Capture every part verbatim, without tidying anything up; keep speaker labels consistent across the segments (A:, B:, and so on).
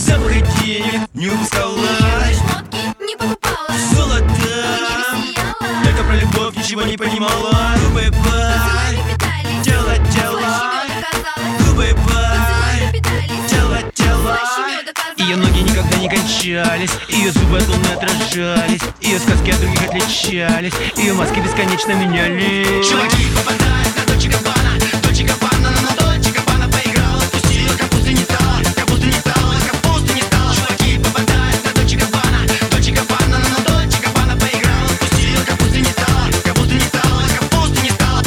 A: Запахи денег не упускала,
B: шмотки не покупала,
A: золото
B: не сияла,
A: только про любовь ничего не понимала. Губы пай,
B: питались,
A: тело, тело,
B: слаще меда казалось,
A: губы пай,
B: питались,
A: тело, тело.
B: слаще меда казалось.
A: Ее ноги никогда не кончались, ее зубы от луны отражались, ее сказки от других отличались, ее маски бесконечно менялись. Чуваки попадают на Дольче Габбана, Дольче Габбана, на Дольче Габбана поиграла, спустила, капусты не стало, капусты не стало, капусты не стало. Чуваки попадают на Дольче Габбана, Дольче Габбана, на Дольче Габбана поиграла, спустила, капусты не стало, капусты не стало, капусты не стало.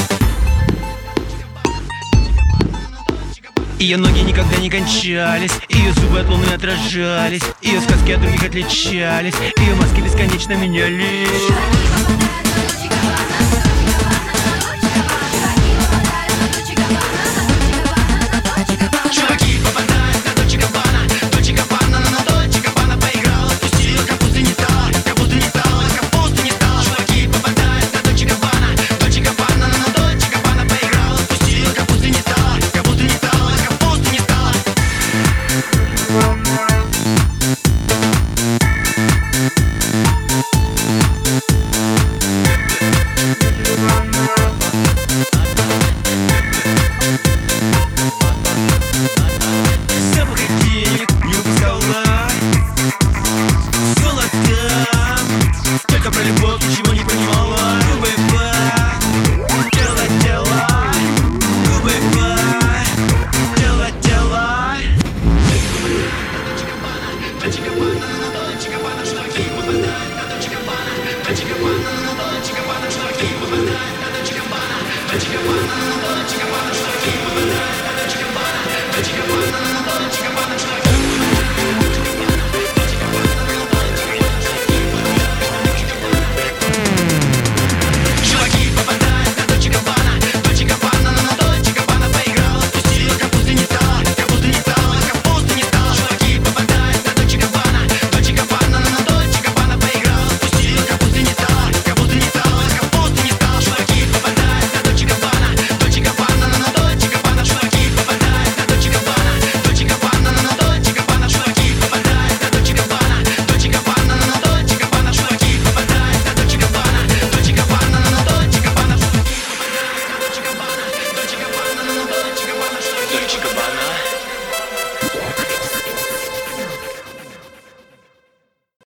A: Ее ноги никогда не кончались, ее зубы от луны отражались, ее сказки от других отличались, ее маски бесконечно менялись.
B: Чуваки попадают